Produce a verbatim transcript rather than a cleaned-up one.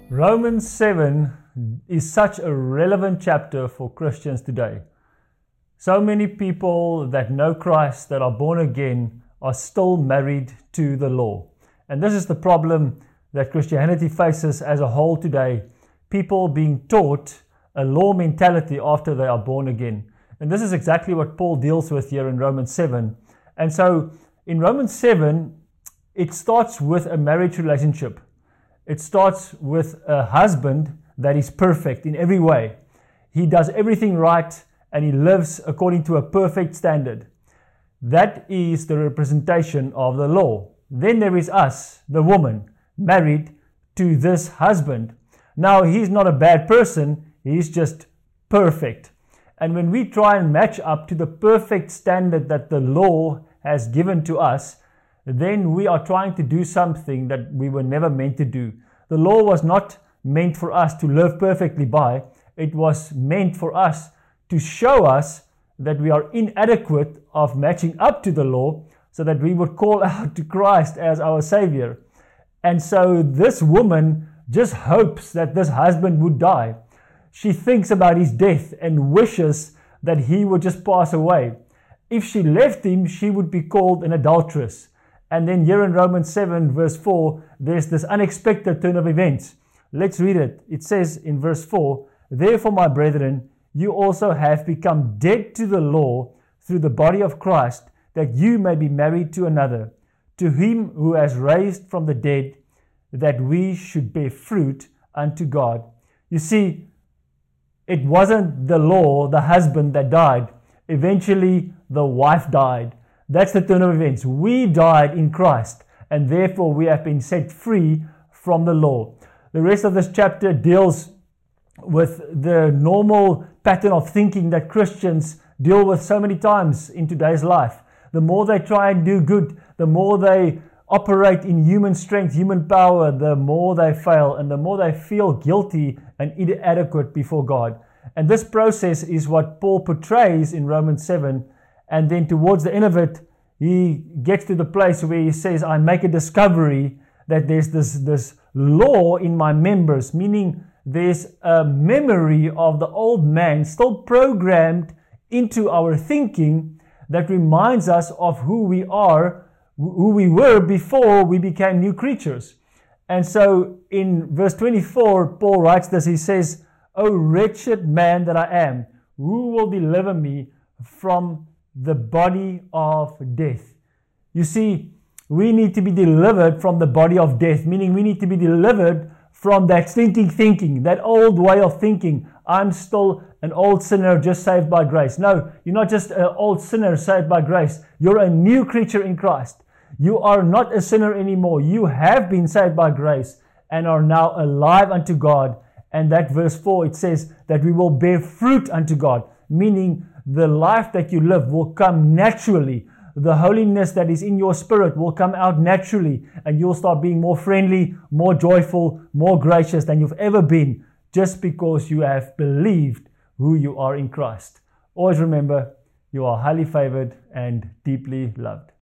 Romans seven is such a relevant chapter for Christians today. So many people that know Christ, that are born again, are still married to the law. And this is the problem that Christianity faces as a whole today. People being taught a law mentality after they are born again. And this is exactly what Paul deals with here in Romans seven. And so in Romans seven, it starts with a marriage relationship. It starts with a husband that is perfect in every way. He does everything right and he lives according to a perfect standard. That is the representation of the law. Then there is us, the woman, married to this husband. Now, he's not a bad person, he's just perfect. And when we try and match up to the perfect standard that the law has given to us, then we are trying to do something that we were never meant to do. The law was not meant for us to live perfectly by. It was meant for us to show us that we are inadequate of matching up to the law, so that we would call out to Christ as our Savior. And so this woman just hopes that this husband would die. She thinks about his death and wishes that he would just pass away. If she left him, she would be called an adulteress. And then here in Romans seven verse four, there's this unexpected turn of events. Let's read it. It says in verse four, "Therefore, my brethren, you also have become dead to the law through the body of Christ, that you may be married to another, to him who has raised from the dead, that we should bear fruit unto God." You see, it wasn't the law, the husband that died. Eventually, the wife died. That's the turn of events. We died in Christ, and therefore we have been set free from the law. The rest of this chapter deals with the normal pattern of thinking that Christians deal with so many times in today's life. The more they try and do good, the more they operate in human strength, human power, the more they fail, and the more they feel guilty and inadequate before God. And this process is what Paul portrays in Romans seven. And then towards the end of it, he gets to the place where he says, I make a discovery that there's this, this law in my members, meaning there's a memory of the old man still programmed into our thinking that reminds us of who we are, who we were before we became new creatures. And so in verse twenty-four, Paul writes this, he says, "O wretched man that I am, who will deliver me from the body of death?" You see, we need to be delivered from the body of death, meaning we need to be delivered from that stinking thinking, that old way of thinking. I'm still an old sinner just saved by grace. No, you're not just an old sinner saved by grace. You're a new creature in Christ. You are not a sinner anymore. You have been saved by grace and are now alive unto God. And that verse four, it says that we will bear fruit unto God, meaning the life that you live will come naturally. The holiness that is in your spirit will come out naturally, and you'll start being more friendly, more joyful, more gracious than you've ever been, just because you have believed who you are in Christ. Always remember, you are highly favored and deeply loved.